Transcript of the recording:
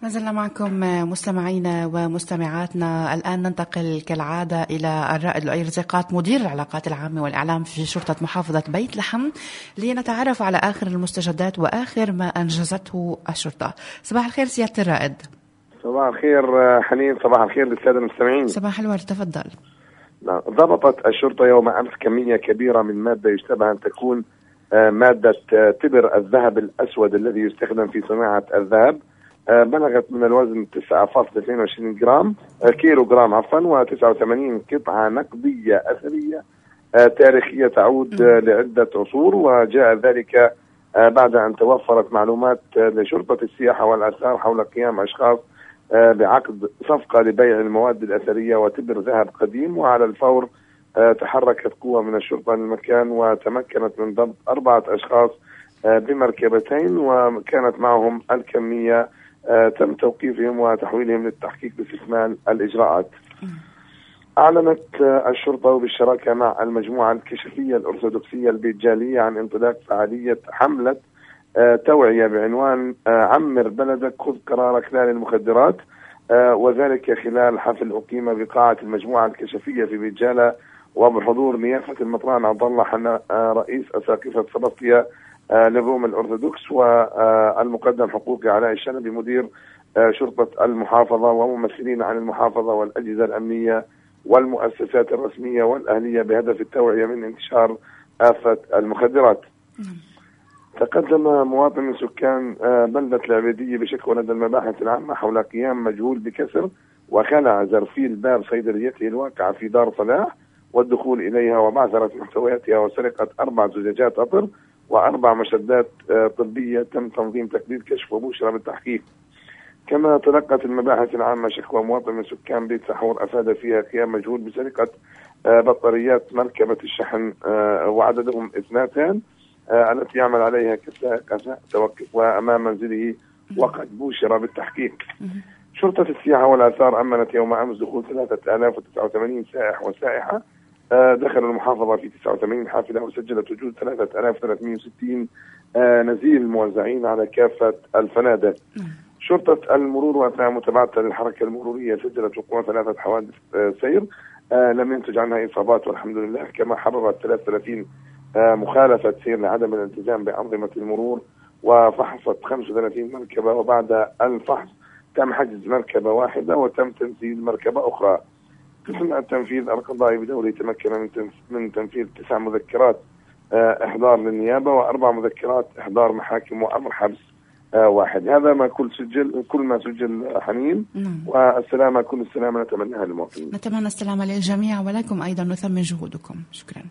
ما زلنا معكم مستمعينا ومستمعاتنا. الآن ننتقل كالعادة إلى الرائد لؤي رزيقات مدير العلاقات العامة والإعلام في شرطة محافظة بيت لحم لنتعرف على آخر المستجدات وآخر ما أنجزته الشرطة. صباح الخير سيادة الرائد. صباح الخير حنين، صباح الخير للسادة المستمعين. صباح الورد، تفضل. ضبطت الشرطة يوم أمس كمية كبيرة من مادة يشتبه أن تكون مادة تبر الذهب الأسود الذي يستخدم في صناعة الذهب. بلغت من الوزن 9.22 جرام كيلو جرام عفوا، و89 قطعة نقدية أثرية تاريخية تعود لعدة عصور. وجاء ذلك بعد أن توفرت معلومات لشرطة السياحة والآثار حول قيام أشخاص بعقد صفقة لبيع المواد الأثرية وتبر ذهب قديم. وعلى الفور تحركت قوة من الشرطة للمكان وتمكنت من ضبط 4 أشخاص بمركبتين، وكانت معهم الكمية. تم توقيفهم وتحويلهم للتحقيق باستكمال الإجراءات. أعلنت الشرطة بالشراكة مع المجموعة الكشفية الأرثوذكسية البيتجالية عن انطلاق فعالية حملة توعية بعنوان عمر بلدك خذ قرارك لا للمخدرات، وذلك خلال حفل أقيم بقاعة المجموعة الكشفية في بيتجالة وبحضور نيافة المطران عبد الله حنا رئيس أساقفة سبسطية للروم الأرثوذكس، والمقدم حقوقي علاء الشنبي مدير شرطة المحافظة، وممثلين عن المحافظة والأجهزة الأمنية والمؤسسات الرسمية والأهلية بهدف التوعية من انتشار آفة المخدرات. تقدم مواطن من سكان بلدة العبيدية بشكوى لدى المباحث العامة حول قيام مجهول بكسر وخلع زرفيل باب صيدليته الواقعة في دار صلاح والدخول إليها وبعثرة محتوياتها وسرقة 4 زجاجات عطر و4 مشدات طبية. تم تنظيم تقرير كشف وبشرى بالتحقيق. كما تلقت المباحث العامة شكوى مواطن من سكان بيت سحور أفاد فيها قيام مجهول بسرقة بطاريات مركبة الشحن وعددهم 2 التي يعمل عليها كسائق توقف وأمام منزله وقد بشر بالتحقيق. شرطة السياحة والآثار أمنت يوم أمس دخول 3089 سائح وسائحة دخلوا المحافظة في 89 حافلة، وسجلت وجود 3360 نزيل موزعين على كافة الفنادق. شرطة المرور وأثناء متابعتها للحركة المرورية سجلت وقوع 3 حوادث سير لم ينتج عنها إصابات والحمد لله. كما حررت 33 مخالفة سير لعدم الالتزام بأنظمة المرور، وفحصت 35 مركبة، وبعد الفحص تم حجز مركبة واحدة وتم تنزيل مركبة أخرى. قسم التنفيذ القضائي بدوره تمكن من تنفيذ 9 مذكرات إحضار للنيابة و4 مذكرات إحضار محاكم وأمر حبس 1. هذا ما كل ما سجل حنين. والسلامة كل السلامة نتمناها للمواطنين. نتمنى السلامة للجميع ولكم أيضا نثمن جهودكم. شكرا.